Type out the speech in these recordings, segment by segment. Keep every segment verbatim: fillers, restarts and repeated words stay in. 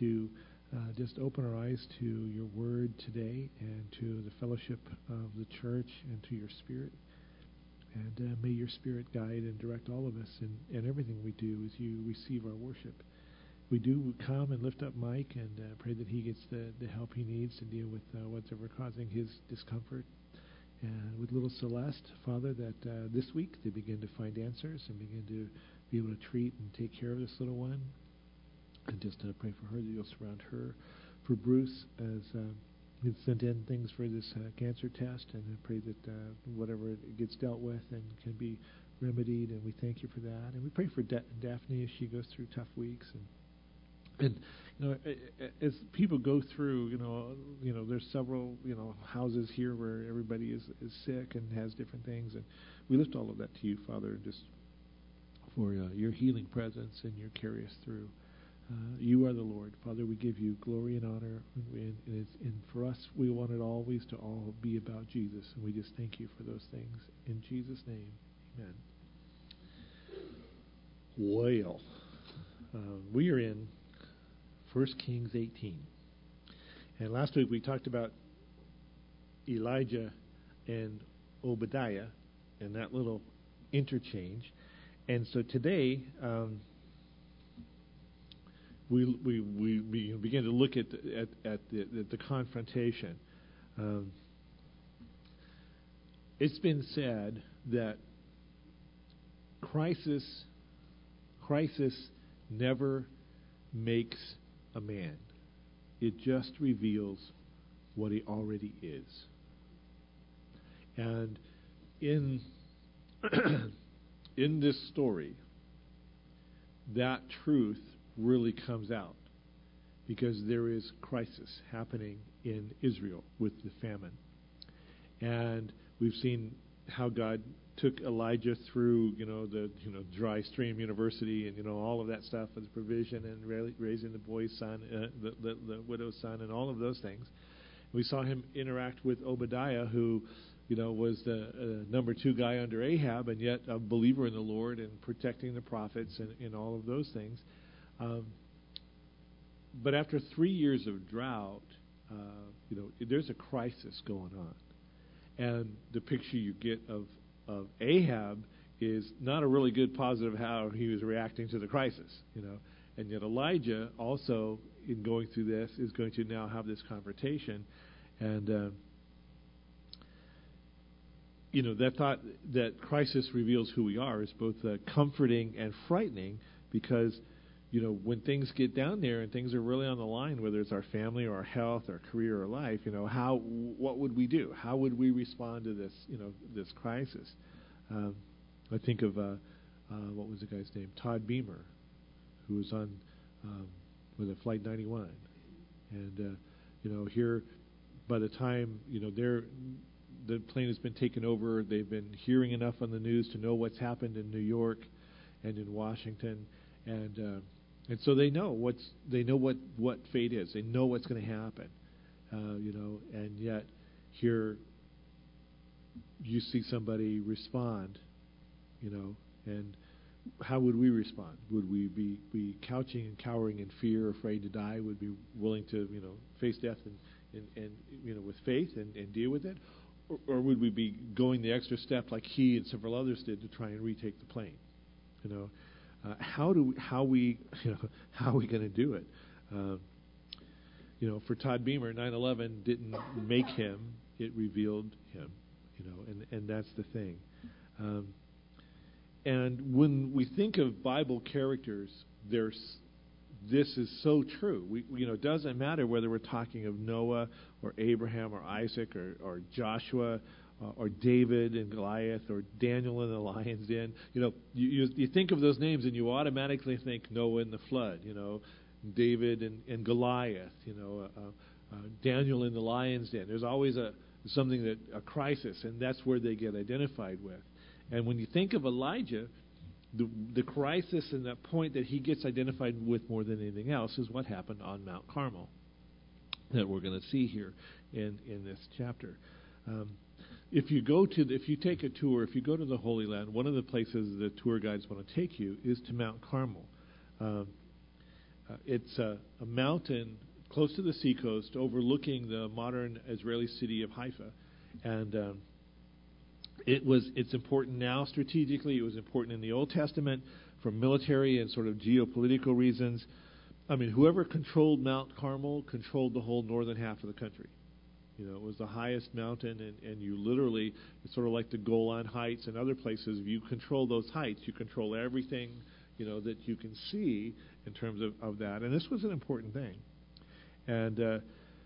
to uh, just open our eyes to your word today and to the fellowship of the church and to your spirit. And uh, may your spirit guide and direct all of us in, in everything we do as you receive our worship. We do come and lift up Mike and uh, pray that he gets the, the help he needs to deal with uh, whatever causing his discomfort. And with little Celeste, Father, that uh, this week they begin to find answers and begin to be able to treat and take care of this little one. And just uh, pray for her that you'll surround her. For Bruce, as uh, he's sent in things for this uh, cancer test, and I pray that uh, whatever it gets dealt with and can be remedied, and we thank you for that. And we pray for da- Daphne as she goes through tough weeks. And And you know, as people go through, you know, you know, there's several, you know, houses here where everybody is, is sick and has different things, and we lift all of that to you, Father, just for uh, your healing presence and your carry us through. Uh, you are the Lord, Father. We give you glory and honor, and, and, it's, and for us, we want it always to all be about Jesus, and we just thank you for those things in Jesus' name. Amen. Well, uh, we are in First Kings eighteen. And last week we talked about Elijah and Obadiah and that little interchange. And so today um, we, we we we begin to look at the, at, at the, at the confrontation. Um, it's been said that crisis crisis never makes a man. It just reveals what he already is. And in in this story, that truth really comes out, because there is crisis happening in Israel with the famine. And we've seen how God took Elijah through, you know, the you know dry stream university and you know all of that stuff with provision and ra- raising the boy's son, uh, the, the the widow's son, and all of those things. We saw him interact with Obadiah, who, you know, was the uh, number two guy under Ahab, and yet a believer in the Lord and protecting the prophets and, and all of those things. Um, but after three years of drought, uh, you know, there's a crisis going on, and the picture you get of of Ahab is not a really good positive how he was reacting to the crisis, you know. And yet Elijah also, in going through this, is going to now have this confrontation. And, uh, you know, that thought that crisis reveals who we are is both uh, comforting and frightening, because, you know, when things get down there and things are really on the line, whether it's our family or our health, our career or life, you know, how, what would we do? How would we respond to this, you know, this crisis? Um, I think of, uh, uh, what was the guy's name? Todd Beamer, who was on, um, with a Flight ninety-one. And, uh, you know, here, by the time, you know, they're, the plane has been taken over, they've been hearing enough on the news to know what's happened in New York and in Washington. And, uh, And so they know what's they know what, what fate is. They know what's going to happen, uh, you know. And yet, here you see somebody respond, you know. And how would we respond? Would we be, be couching and cowering in fear, afraid to die? Would be willing to, you know, face death and, and, and you know, with faith and, and deal with it, or, or would we be going the extra step like he and several others did to try and retake the plane, you know? Uh, how do we, how we you know how are we going to do it? Uh, you know, for Todd Beamer, nine eleven didn't make him; it revealed him. You know, and and that's the thing. Um, and when we think of Bible characters, there's this is so true. We you know it doesn't matter whether we're talking of Noah or Abraham or Isaac or, or Joshua. Uh, or David and Goliath, or Daniel in the lion's den. You know, you, you you think of those names and you automatically think Noah and the flood. You know, David and, and Goliath. You know, uh, uh, Daniel in the lion's den. There's always a something that a crisis, and that's where they get identified with. And when you think of Elijah, the the crisis and that point that he gets identified with more than anything else is what happened on Mount Carmel, that we're going to see here in in this chapter. Um, If you go to, the, if you take a tour, if you go to the Holy Land, one of the places the tour guides want to take you is to Mount Carmel. Um, Uh, it's a, a mountain close to the seacoast, overlooking the modern Israeli city of Haifa, and um, it was. It's important now strategically. It was important in the Old Testament for military and sort of geopolitical reasons. I mean, whoever controlled Mount Carmel controlled the whole northern half of the country. You know, it was the highest mountain, and, and you literally, it's sort of like the Golan Heights and other places. If you control those heights, you control everything, you know, that you can see in terms of, of that. And this was an important thing. And uh,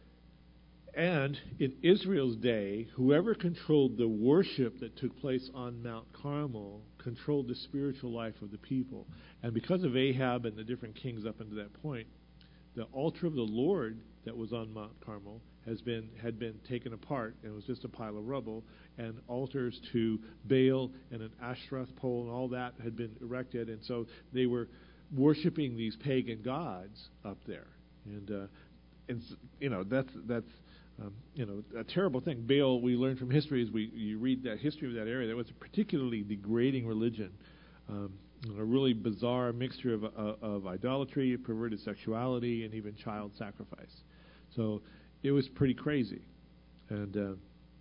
and in Israel's day, whoever controlled the worship that took place on Mount Carmel controlled the spiritual life of the people. And because of Ahab and the different kings up until that point, the altar of the Lord that was on Mount Carmel has been had been taken apart, and it was just a pile of rubble, and altars to Baal and an Ashtoreth pole and all that had been erected, and so they were worshiping these pagan gods up there. And uh, and you know that's that's um, you know a terrible thing. Baal, we learn from history as we you read that history of that area, that was a particularly degrading religion. Um, a really bizarre mixture of, uh, of idolatry, perverted sexuality, and even child sacrifice. So it was pretty crazy, and uh,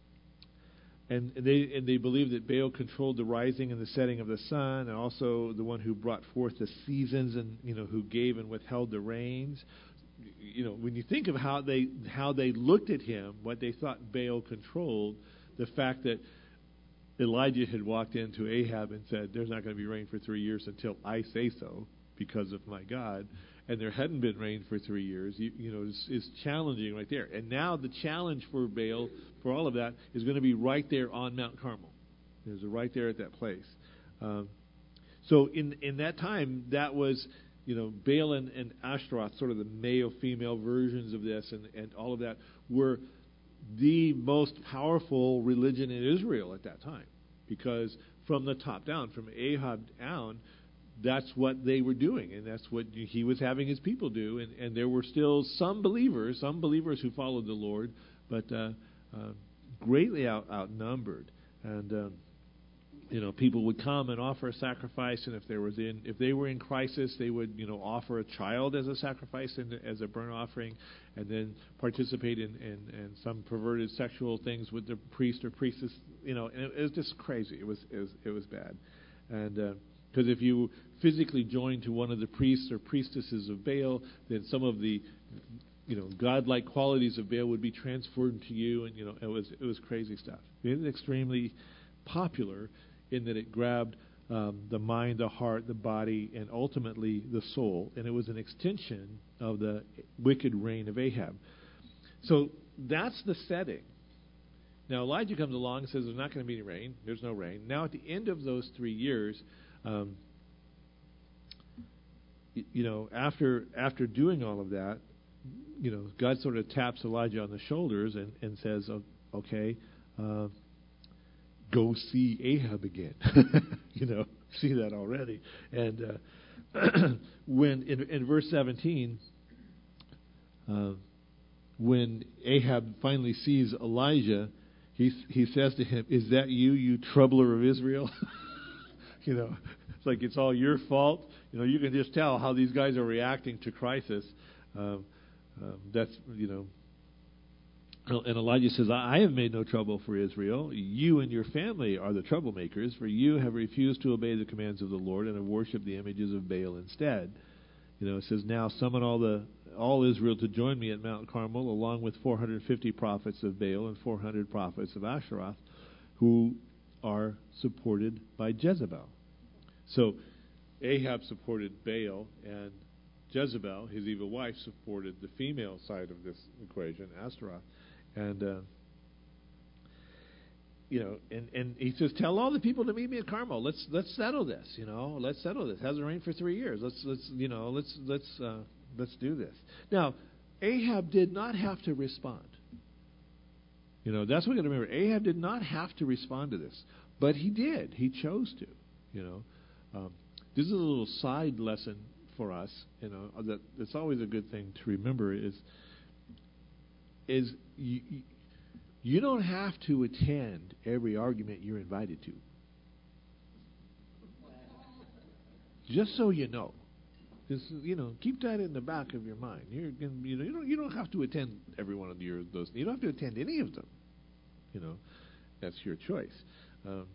and they and they believed that Baal controlled the rising and the setting of the sun, and also the one who brought forth the seasons, and you know who gave and withheld the rains. You know, when you think of how they how they looked at him, what they thought Baal controlled, the fact that Elijah had walked into Ahab and said, "There's not going to be rain for three years until I say so, because of my God," and there hadn't been rain for three years. You, you know, is, is challenging right there. And now the challenge for Baal, for all of that, is going to be right there on Mount Carmel. There's a right there at that place. Um, so in in that time, that was, you know, Baal and, and Ashtaroth, sort of the male-female versions of this, and, and all of that were the most powerful religion in Israel at that time, because from the top down, from Ahab down, that's what they were doing, and that's what he was having his people do. And, and there were still some believers, some believers who followed the Lord, but uh, uh, greatly out, outnumbered. And um, you know, people would come and offer a sacrifice, and if there was in, if they were in crisis, they would, you know, offer a child as a sacrifice and as a burnt offering, and then participate in, in, in some perverted sexual things with the priest or priestess. You know, and it, it was just crazy. It was it was it was bad, and because uh, if you physically joined to one of the priests or priestesses of Baal, then some of the, you know, godlike qualities of Baal would be transferred to you, and you know, it was it was crazy stuff. It was extremely popular in that it grabbed um, the mind, the heart, the body, and ultimately the soul. And it was an extension of the wicked reign of Ahab. So that's the setting. Now Elijah comes along and says there's not going to be any rain. There's no rain. Now at the end of those three years, um, y- you know, after after doing all of that, you know, God sort of taps Elijah on the shoulders and, and says, okay, uh, go see Ahab again. You know, see that already. And uh, when in, in verse seventeen, uh, when Ahab finally sees Elijah, he he says to him, "Is that you, you troubler of Israel?" You know, it's like it's all your fault. You know, you can just tell how these guys are reacting to crisis. Um, um, that's you know. And Elijah says, I have made no trouble for Israel. You and your family are the troublemakers, for you have refused to obey the commands of the Lord and have worshipped the images of Baal instead. You know, it says, now summon all the all Israel to join me at Mount Carmel, along with four hundred fifty prophets of Baal and four hundred prophets of Asheroth, who are supported by Jezebel. So Ahab supported Baal, and Jezebel, his evil wife, supported the female side of this equation, Ashtaroth. And, uh, you know, and, and he says, tell all the people to meet me at Carmel. Let's let's settle this, you know. Let's settle this. It hasn't rained for three years. Let's, let's you know, let's, let's, uh, let's do this. Now, Ahab did not have to respond. You know, that's what we got to remember. Ahab did not have to respond to this. But he did. He chose to, you know. Um, this is a little side lesson for us, you know, that it's always a good thing to remember is, is you, you don't have to attend every argument you're invited to. Just so you know. Just, you know, keep that in the back of your mind. You're gonna, you know, you don't, you don't have to attend every one of your those. You don't have to attend any of them. You know, that's your choice. Um,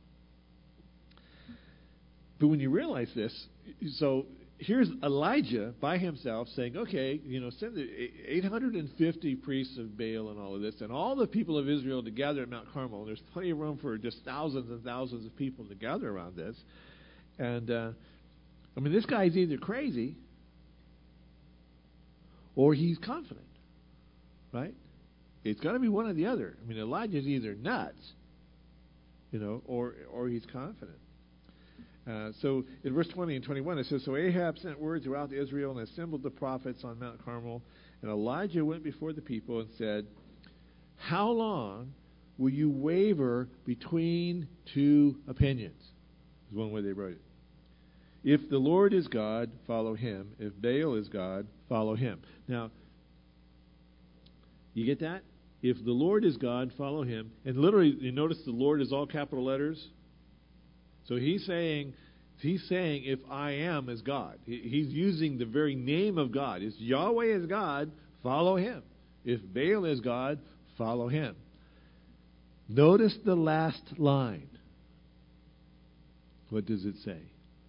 but when you realize this, so here's Elijah by himself saying, "Okay, you know, send the eight hundred fifty priests of Baal and all of this, and all the people of Israel to gather at Mount Carmel. And there's plenty of room for just thousands and thousands of people to gather around this." And uh, I mean, this guy's either crazy or he's confident, right? It's got to be one or the other. I mean, Elijah's either nuts, you know, or or he's confident. Uh, so in verse twenty and twenty-one, it says, "So Ahab sent word throughout Israel and assembled the prophets on Mount Carmel. And Elijah went before the people and said, 'How long will you waver between two opinions?'" Is one way they wrote it. "If the Lord is God, follow him. If Baal is God, follow him." Now, you get that? If the Lord is God, follow him. And literally, you notice the Lord is all capital letters. So he's saying, he's saying, if I am is God. He's using the very name of God. If Yahweh is God, follow him. If Baal is God, follow him. Notice the last line. What does it say?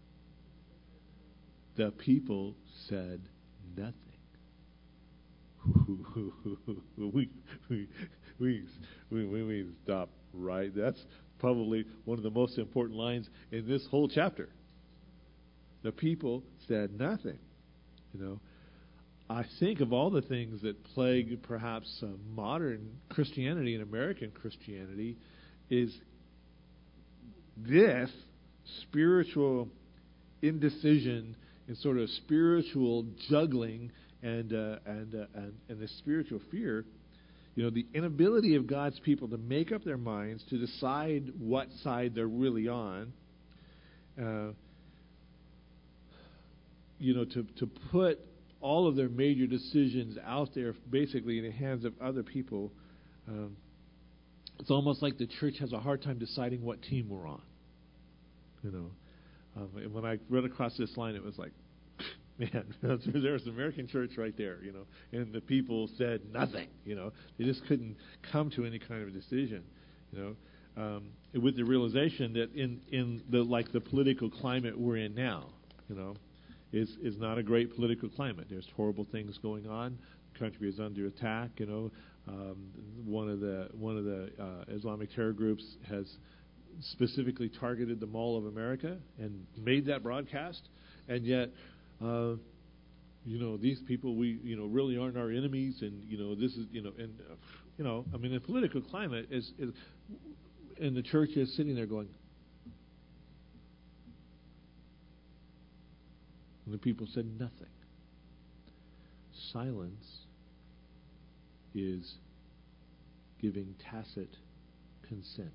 The people said nothing. we, we, we, we, we stop right. That's probably one of the most important lines in this whole chapter. The people said nothing. You know, I think of all the things that plague perhaps uh, modern Christianity and American Christianity is this spiritual indecision and sort of spiritual juggling and uh, and, uh, and and the spiritual fear, you know, the inability of God's people to make up their minds to decide what side they're really on, uh, you know, to to put all of their major decisions out there basically in the hands of other people. Um, it's almost like the church has a hard time deciding what team we're on, you know. Um, and when I read across this line, it was like, man, there's the American church right there, you know. And the people said nothing, you know. They just couldn't come to any kind of a decision, you know. Um, with the realization that in in the like the political climate we're in now, you know, is is not a great political climate. There's horrible things going on. The country is under attack, you know. Um, one of the one of the uh, Islamic terror groups has specifically targeted the Mall of America and made that broadcast, and yet, uh, you know, these people we you know really aren't our enemies, and you know this is you know and uh, you know I mean the political climate is, is and the church is sitting there going, and the people said nothing. Silence is giving tacit consent.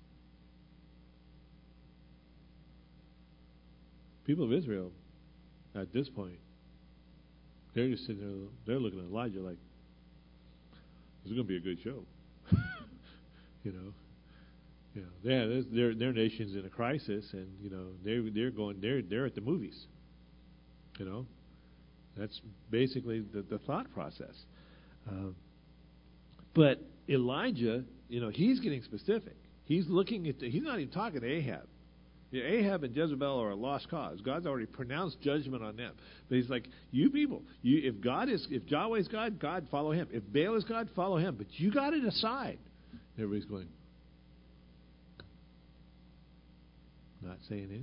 People of Israel, at this point, they're just sitting there, they're looking at Elijah like, this is going to be a good show. you know, you know, yeah, their their nation's in a crisis, and you know they're they're going they're they're at the movies. You know, that's basically the, the thought process. Um, but Elijah, you know, he's getting specific. He's looking at the, he's not even talking to Ahab. Yeah, Ahab and Jezebel are a lost cause. God's already pronounced judgment on them. But he's like, you people, you, if God is, if Yahweh is God, God, follow him. If Baal is God, follow him. But you got to decide. And everybody's going, not saying anything.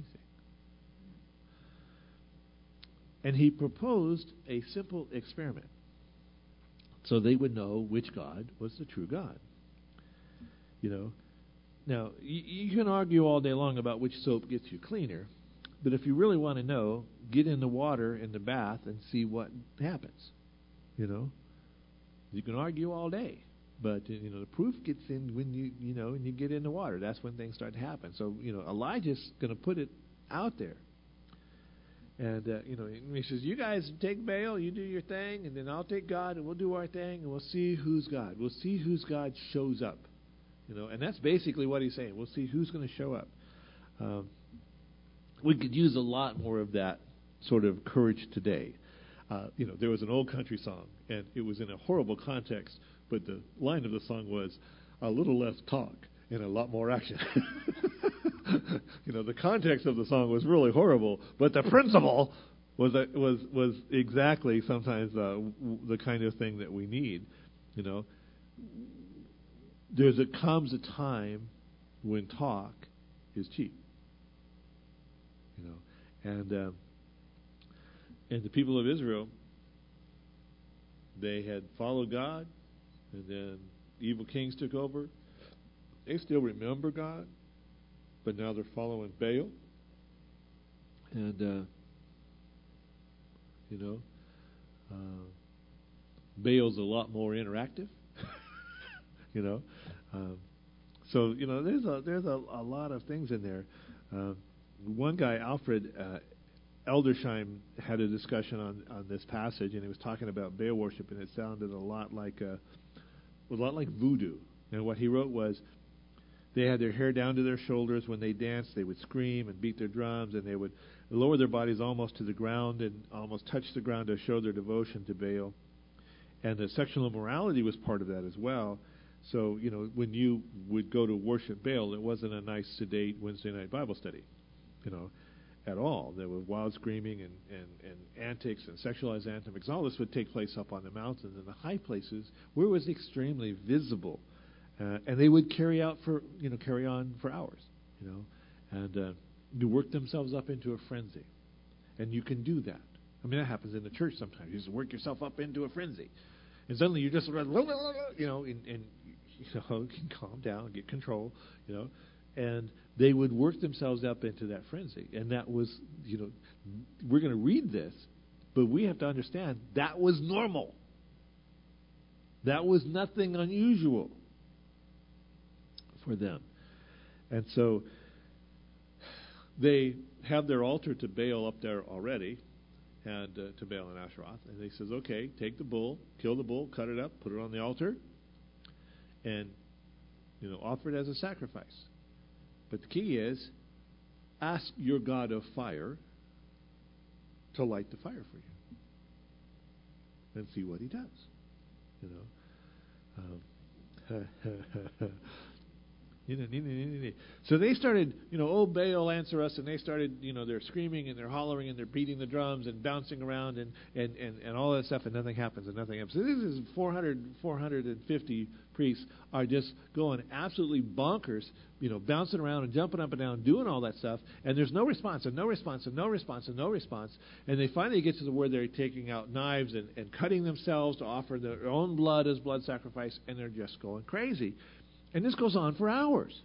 And he proposed a simple experiment so they would know which God was the true God. You know, now, you, you can argue all day long about which soap gets you cleaner, but if you really want to know, get in the water in the bath and see what happens. You know, you can argue all day, but you know the proof gets in when you you know when you get in the water. That's when things start to happen. So you know Elijah's going to put it out there, and uh, you know he says, "You guys take Baal, you do your thing, and then I'll take God, and we'll do our thing, and we'll see who's God. We'll see whose God shows up." You know, and that's basically what he's saying. We'll see who's going to show up. Um, we could use a lot more of that sort of courage today. Uh, you know, there was an old country song, and it was in a horrible context, but the line of the song was, a little less talk and a lot more action. You know, the context of the song was really horrible, but the principle was uh, was was exactly sometimes uh, w- the kind of thing that we need. You know, there's a comes a time when talk is cheap. You know, and um, and the people of Israel, they had followed God, and then evil kings took over. They still remember God, but now they're following Baal. And, uh, you know, uh, Baal's a lot more interactive. You know. Um, so, you know, there's a there's a, a lot of things in there. Uh, one guy, Alfred uh, Eldersheim, had a discussion on, on this passage, and he was talking about Baal worship, and it sounded a lot like a, a lot like voodoo. And what he wrote was, they had their hair down to their shoulders when they danced. They would scream and beat their drums, and they would lower their bodies almost to the ground and almost touch the ground to show their devotion to Baal. And the sexual immorality was part of that as well. So, you know, when you would go to worship Baal, it wasn't a nice, sedate Wednesday night Bible study, you know, at all. There was wild screaming and, and, and antics and sexualized antics. All this would take place up on the mountains and the high places where it was extremely visible. Uh, and they would carry out for, you know, carry on for hours, you know, and uh, to work themselves up into a frenzy. And you can do that. I mean, that happens in the church sometimes. You just work yourself up into a frenzy. And suddenly you just, you know, and, and you know, can calm down, get control, you know. And they would work themselves up into that frenzy. And that was, you know, we're going to read this, but we have to understand that was normal. That was nothing unusual for them. And so they have their altar to Baal up there already, and uh, to Baal and Asheroth. And he says, okay, take the bull, kill the bull, cut it up, put it on the altar, and, you know, offer it as a sacrifice. But the key is, ask your God of fire to light the fire for you, and see what he does. You know. Um, So they started, you know, oh, Baal, answer us, and they started, you know, they're screaming and they're hollering and they're beating the drums and bouncing around and, and, and, and all that stuff, and nothing happens and nothing happens. So this is four hundred, four hundred fifty priests are just going absolutely bonkers, you know, bouncing around and jumping up and down, doing all that stuff, and there's no response and no response and no response and no response. And they finally get to the where they're taking out knives and, and cutting themselves to offer their own blood as blood sacrifice, and they're just going crazy. And this goes on for hours.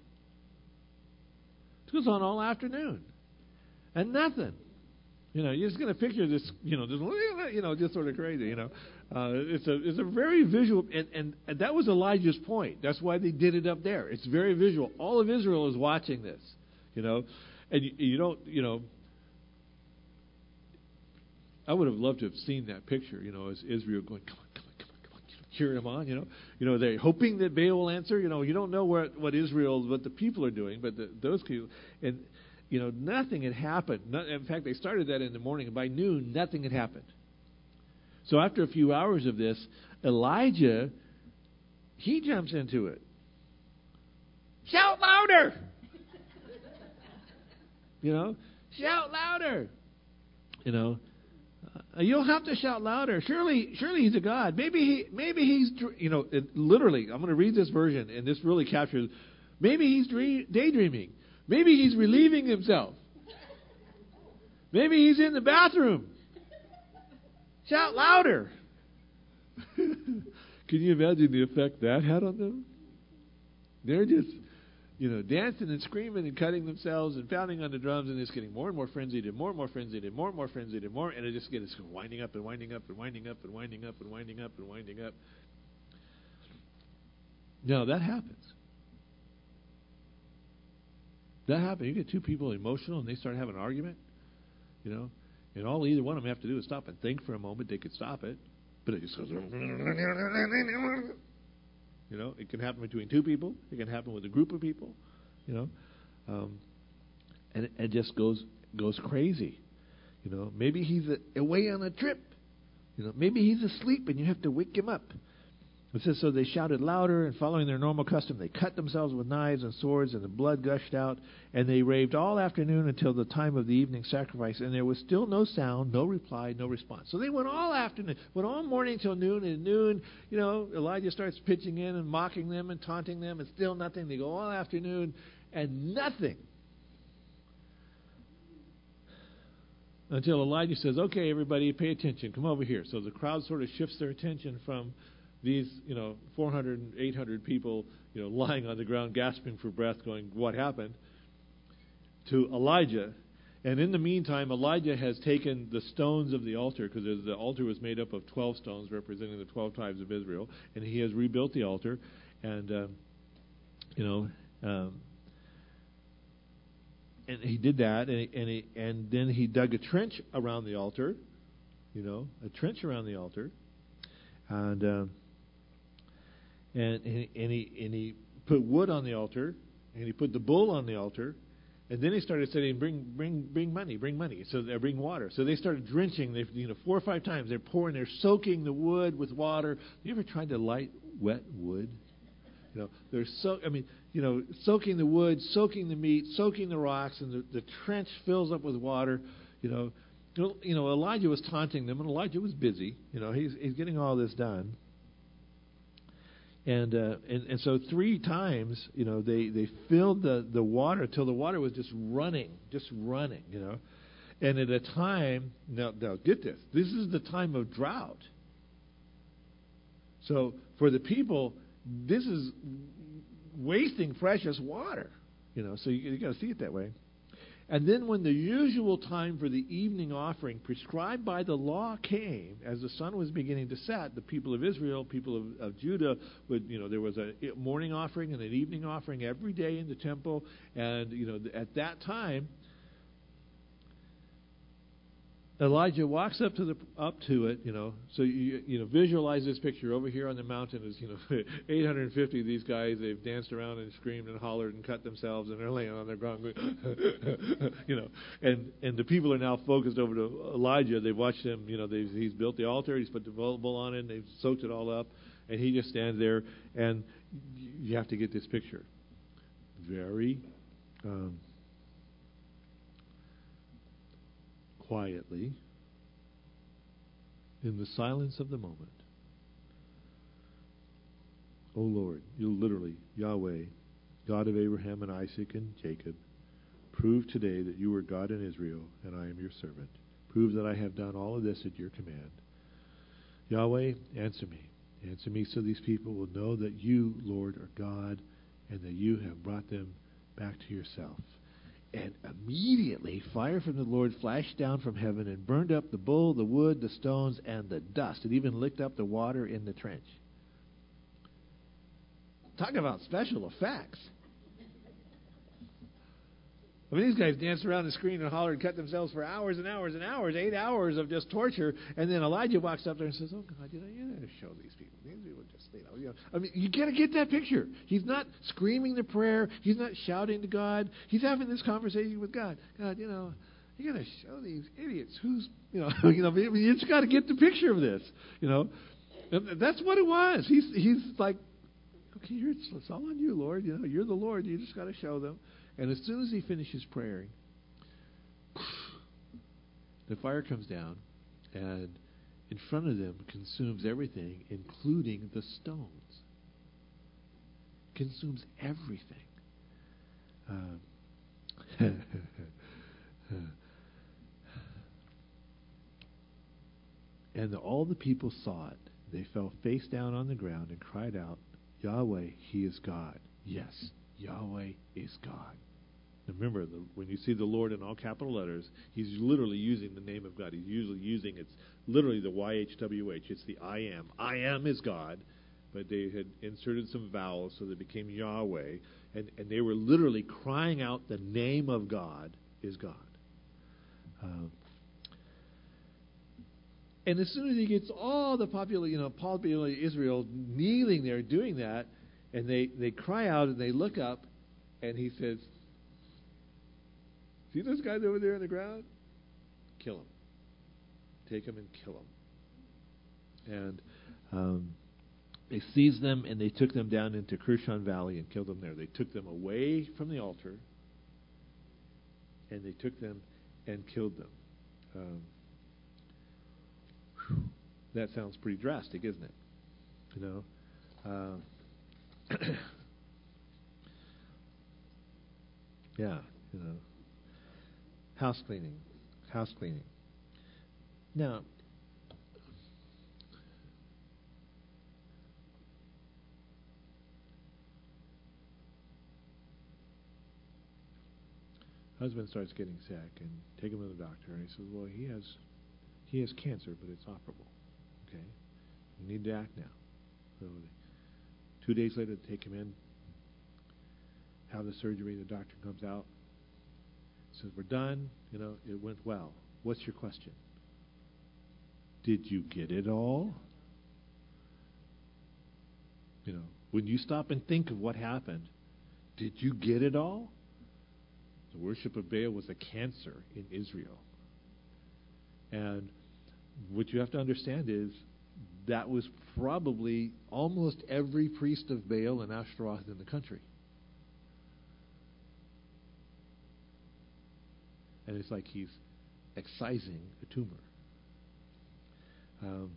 It goes on all afternoon. And nothing. You know, you're just going to picture this, you know, just, you know, just sort of crazy, you know. Uh, it's a it's a very visual, and, and, and that was Elijah's point. That's why they did it up there. It's very visual. All of Israel is watching this, you know. And you, you don't, you know, I would have loved to have seen that picture, you know, as Israel going, come on, come on, come on, come on, you know, cheering them on, you know. You know, they're hoping that Baal will answer. You know, you don't know what, what Israel, what the people are doing, but the, those people, and, you know, nothing had happened. Not, in fact, they started that in the morning, and by noon, nothing had happened. So after a few hours of this, Elijah, he jumps into it. Shout louder! You know, shout louder! You know, uh, you'll have to shout louder. Surely, surely he's a god. Maybe he, maybe he's, you know, it, literally. I'm going to read this version, and this really captures. Maybe he's dream, daydreaming. Maybe he's relieving himself. Maybe he's in the bathroom. Shout louder. Can you imagine the effect that had on them? They're just, you know, dancing and screaming and cutting themselves and pounding on the drums, and it's getting more and more frenzied and more and more frenzied and more and more frenzied and more, and it just gets winding up and winding up and winding up and winding up and winding up and winding up. Now, that happens. That happens. You get two people emotional and they start having an argument, you know, and all either one of them have to do is stop and think for a moment. They could stop it, but it just goes, you know, it can happen between two people. It can happen with a group of people, you know, um, and it, it just goes goes crazy, You know, maybe he's a, away on a trip. You know, maybe he's asleep and you have to wake him up. It says, so they shouted louder, and following their normal custom, they cut themselves with knives and swords, and the blood gushed out, and they raved all afternoon until the time of the evening sacrifice, and there was still no sound, no reply, no response. So they went all afternoon, went all morning till noon, and at noon, you know, Elijah starts pitching in and mocking them and taunting them, and still nothing. They go all afternoon, and nothing. Until Elijah says, okay, everybody, pay attention, come over here. So the crowd sort of shifts their attention from these, you know, four hundred, eight hundred people, you know, lying on the ground, gasping for breath, going, what happened? To Elijah. And in the meantime, Elijah has taken the stones of the altar, because the altar was made up of twelve stones representing the twelve tribes of Israel, and he has rebuilt the altar. And, um, you know, um, and he did that, and, he, and, he, and then he dug a trench around the altar, you know, a trench around the altar. And... Um, And, and, and he and he put wood on the altar, and he put the bull on the altar, and then he started saying, "Bring, bring, bring money, bring money." So they bring water. So they started drenching. They, you know, four or five times they're pouring, they're soaking the wood with water. You ever tried to light wet wood? You know, they're so. I mean, you know, soaking the wood, soaking the meat, soaking the rocks, and the, the trench fills up with water. You know, you know, Elijah was taunting them, and Elijah was busy. You know, he's he's getting all this done. And, uh, and and so three times, you know, they, they filled the, the water till the water was just running, just running, you know. And at a time, now, now get this, this is the time of drought. So for the people, this is wasting precious water, you know, so you, you got to see it that way. And then when the usual time for the evening offering prescribed by the law came, as the sun was beginning to set, the people of Israel, people of, of Judah, would, you know, there was a morning offering and an evening offering every day in the temple. And, you know, at that time, Elijah walks up to the up to it, you know. So you you know visualize this picture. Over here on the mountain is, you know, eight hundred fifty of these guys. They've danced around and screamed and hollered and cut themselves, and they're laying on their ground, going, you know. And and the people are now focused over to Elijah. They've watched him. You know, they've, he's built the altar. He's put the bull on it. And they've soaked it all up, and he just stands there. And you have to get this picture. Very. Um, quietly, in the silence of the moment, O Lord, you literally, Yahweh, God of Abraham and Isaac and Jacob, prove today that you are God in Israel, and I am your servant. Prove that I have done all of this at your command. Yahweh, answer me. Answer me so these people will know that you, Lord, are God, and that you have brought them back to yourself. And immediately fire from the Lord flashed down from heaven and burned up the bull, the wood, the stones, and the dust. It even licked up the water in the trench. Talk about special effects. I mean, these guys danced around the screen and hollered and cut themselves for hours and hours and hours, eight hours of just torture. And then Elijah walks up there and says, "Oh God, you know, you got to show these people. These people just, you know, you know." I mean, you got to get that picture. He's not screaming the prayer. He's not shouting to God. He's having this conversation with God. God, you know, you got to show these idiots who's, you know, you know, you just got to get the picture of this, you know. And that's what it was. He's he's like, okay, here it's, it's all on you, Lord. You know, you're the Lord. You just got to show them. And as soon as he finishes praying, the fire comes down and in front of them consumes everything, including the stones. Consumes everything. Um, and the, all the people saw it. They fell face down on the ground and cried out, "Yahweh, He is God." Yes, Yahweh is God. Remember, the, when you see the Lord in all capital letters, he's literally using the name of God. He's usually using, it's literally the Y H W H. It's the I am. I am is God. But they had inserted some vowels so that it became Yahweh. And, and they were literally crying out the name of God is God. Um, and as soon as he gets all the popular, you know, popular Israel kneeling there doing that, and they, they cry out and they look up, and he says, "See those guys over there on the ground? Kill them." take them and kill them. And um, they seized them and they took them down into Kishon Valley and killed them there. They took them away from the altar and they took them and killed them. Um, whew, that sounds pretty drastic, isn't it? You know. Uh, yeah, you know. House cleaning. House cleaning. Now, husband starts getting sick and take him to the doctor, and he says, well, he has he has cancer, but it's operable. Okay? You need to act now. So two days later, they take him in, have the surgery, the doctor comes out, says, we're done, you know, it went well. What's your question? Did you get it all? You know, when you stop and think of what happened, did you get it all? The worship of Baal was a cancer in Israel. And what you have to understand is that was probably almost every priest of Baal and Ashtaroth in the country. And it's like he's excising a tumor. Um,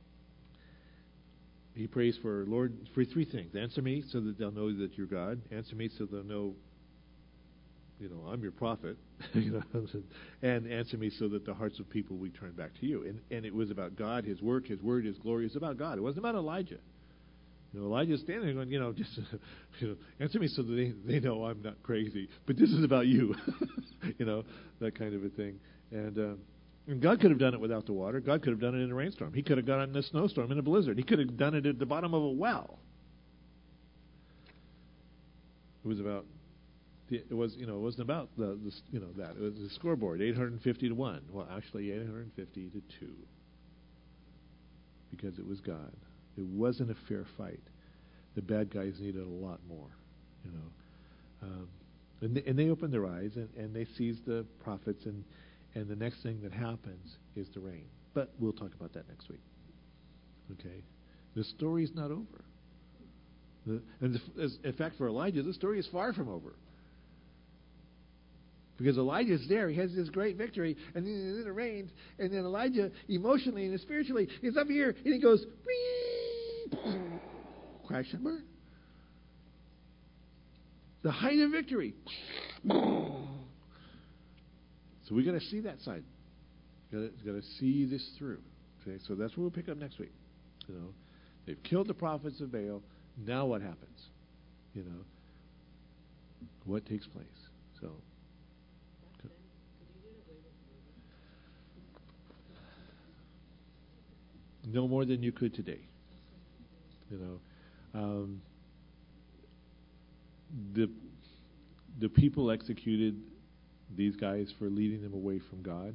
he prays for, Lord, for three things. Answer me so that they'll know that you're God. Answer me so they'll know, you know, I'm your prophet. you know, and answer me so that the hearts of people will turn back to you. And, and it was about God, His work, His word, His glory. It was about God. It wasn't about Elijah. You know, Elijah's standing there going, you know, just you know, answer me so that they, they know I'm not crazy. But this is about you. you know, that kind of a thing. And, uh, and God could have done it without the water. God could have done it in a rainstorm. He could have done it in a snowstorm, in a blizzard. He could have done it at the bottom of a well. It was about, the, it was, you know, it wasn't about the, the you know, that. It was the scoreboard, eight hundred fifty to one. Well, actually, eight hundred fifty to two. Because it was God. It wasn't a fair fight. The bad guys needed a lot more, you know. Um, and, they, and they opened their eyes and, and they seized the prophets, and, and the next thing that happens is the rain. But we'll talk about that next week. Okay? The story's not over. The, and the, as, in fact, for Elijah, the story is far from over. Because Elijah's there, he has this great victory, and then it rains, and then Elijah, emotionally and spiritually, is up here, and he goes, crash and burn. The height of victory. So we got to see that side. Got to see this through. Okay, so that's what we'll pick up next week. You know, they've killed the prophets of Baal. Now what happens? You know, what takes place? So. No more than you could today. You know, um, the the people executed these guys for leading them away from God.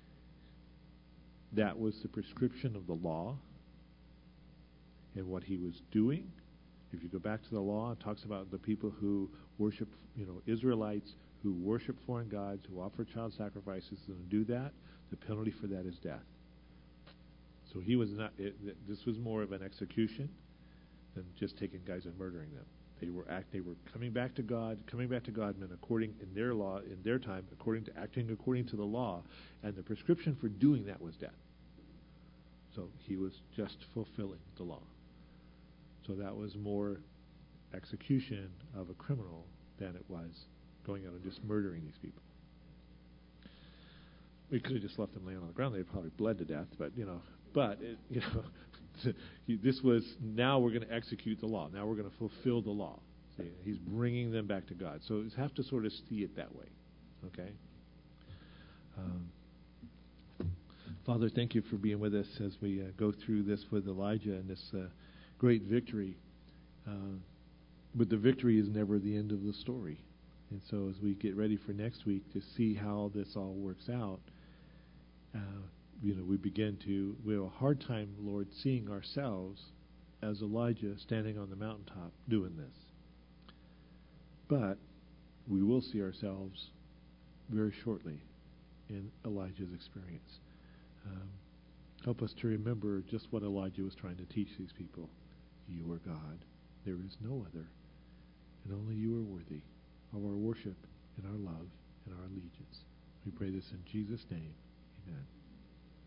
That was the prescription of the law and what he was doing. If you go back to the law, it talks about the people who worship, you know, Israelites who worship foreign gods, who offer child sacrifices, and do that, the penalty for that is death. So he was not. It, this was more of an execution than just taking guys and murdering them. They were act. They were coming back to God. Coming back to God meant according in their law, in their time, according to acting according to the law, and the prescription for doing that was death. So he was just fulfilling the law. So that was more execution of a criminal than it was going out and just murdering these people. We could have just left them laying on the ground. They'd probably bled to death, but you know. But it, you know, this was now we're going to execute the law. Now we're going to fulfill the law. See, he's bringing them back to God. So you have to sort of see it that way. Okay. Um, Father, thank you for being with us as we uh, go through this with Elijah and this uh, great victory. Uh, but the victory is never the end of the story. And so as we get ready for next week to see how this all works out, uh, you know, we begin to, we have a hard time, Lord, seeing ourselves as Elijah standing on the mountaintop doing this. But we will see ourselves very shortly in Elijah's experience. Um, Help us to remember just what Elijah was trying to teach these people. You are God. There is no other. And only you are worthy of our worship and our love and our allegiance. We pray this in Jesus' name. Amen.